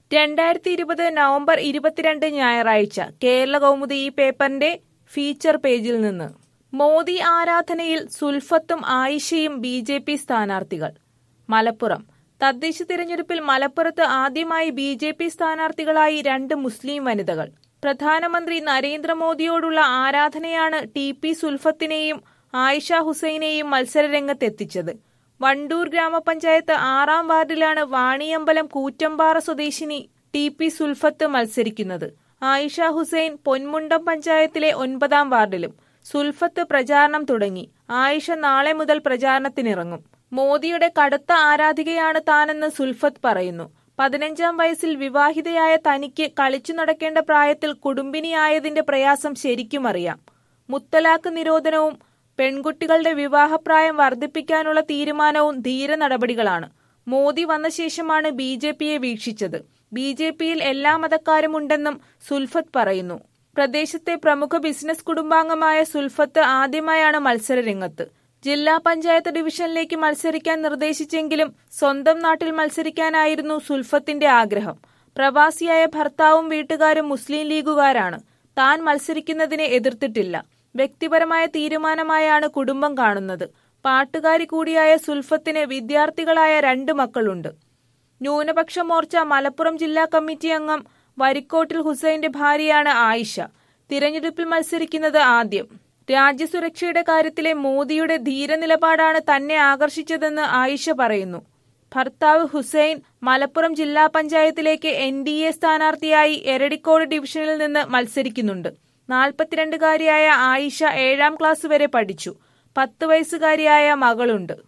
2020 November 22 ഞായറാഴ്ച കേരളകൗമുദി ഈ പേപ്പറിന്റെ ഫീച്ചർ പേജിൽ നിന്ന് മോദി ആരാധനയിൽ സുൽഫത്തും ആയിഷയും ബി.ജെ.പി. സ്ഥാനാർത്ഥികൾ. മലപ്പുറം തദ്ദേശ തിരഞ്ഞെടുപ്പിൽ മലപ്പുറത്ത് ആദ്യമായി ബി.ജെ.പി. സ്ഥാനാർത്ഥികളായി 2 മുസ്ലിം വനിതകൾ. പ്രധാനമന്ത്രി നരേന്ദ്രമോദിയോടുള്ള ആരാധനയാണ് ടി.പി. സുൽഫത്തിനെയും ആയിഷ ഹുസൈനെയും മത്സരരംഗത്തെത്തിച്ചത്. വണ്ടൂർ ഗ്രാമപഞ്ചായത്ത് 6-ാം വാർഡിലാണ് വാണിയമ്പലം കൂറ്റമ്പാറ സ്വദേശിനി ടി.പി. സുൽഫത്ത് മത്സരിക്കുന്നത്. ആയിഷ ഹുസൈൻ പൊന്മുണ്ടം പഞ്ചായത്തിലെ 9-ാം വാർഡിലും. സുൽഫത്ത് പ്രചാരണം തുടങ്ങി. ആയിഷ നാളെ മുതൽ പ്രചാരണത്തിനിറങ്ങും. മോദിയുടെ കടുത്ത ആരാധികയാണ് താനെന്ന് സുൽഫത്ത് പറയുന്നു. 15-ാം വയസ്സിൽ വിവാഹിതയായ തനിക്ക് കളിച്ചു നടക്കേണ്ട പ്രായത്തിൽ കുടുംബിനിയായതിന്റെ പ്രയാസം ശരിക്കും അറിയാം. മുത്തലാഖ് നിരോധനവും പെൺകുട്ടികളുടെ വിവാഹപ്രായം വർദ്ധിപ്പിക്കാനുള്ള തീരുമാനവും ധീര നടപടികളാണ്. മോദി വന്ന ശേഷമാണ് ബി.ജെ.പിയെ വീക്ഷിച്ചത്. ബി.ജെ.പിയിൽ എല്ലാ മതക്കാരും ഉണ്ടെന്നും സുൽഫത്ത് പറയുന്നു. പ്രദേശത്തെ പ്രമുഖ ബിസിനസ് കുടുംബാംഗമായ സുൽഫത്ത് ആദ്യമായാണ് മത്സരരംഗത്ത്. ജില്ലാ പഞ്ചായത്ത് ഡിവിഷനിലേക്ക് മത്സരിക്കാൻ നിർദ്ദേശിച്ചെങ്കിലും സ്വന്തം നാട്ടിൽ മത്സരിക്കാനായിരുന്നു സുൽഫത്തിന്റെ ആഗ്രഹം. പ്രവാസിയായ ഭർത്താവും വീട്ടുകാരും മുസ്ലിം ലീഗുകാരാണ്. താൻ മത്സരിക്കുന്നതിനെ എതിർത്തിട്ടില്ല. വ്യക്തിപരമായ തീരുമാനമായാണ് കുടുംബം കാണുന്നത്. പാട്ടുകാരി കൂടിയായ സുൽഫത്തിന് വിദ്യാർത്ഥികളായ 2 മക്കളുണ്ട്. ന്യൂനപക്ഷ മോർച്ച മലപ്പുറം ജില്ലാ കമ്മിറ്റി അംഗം വരിക്കോട്ടിൽ ഹുസൈന്റെ ഭാര്യയാണ് ആയിഷ. തിരഞ്ഞെടുപ്പിൽ മത്സരിക്കുന്നത് ആദ്യം. രാജ്യസുരക്ഷയുടെ കാര്യത്തിലെ മോദിയുടെ ധീര നിലപാടാണ് തന്നെ ആകർഷിച്ചതെന്ന് ആയിഷ പറയുന്നു. ഭർത്താവ് ഹുസൈൻ മലപ്പുറം ജില്ലാ പഞ്ചായത്തിലേക്ക് NDA സ്ഥാനാർത്ഥിയായി എരടിക്കോട് ഡിവിഷനിൽ നിന്ന് മത്സരിക്കുന്നുണ്ട്. 42-കാരിയായ ആയിഷ 7-ാം ക്ലാസ് വരെ പഠിച്ചു. 10 വയസ്സുകാരിയായ മകളുണ്ട്.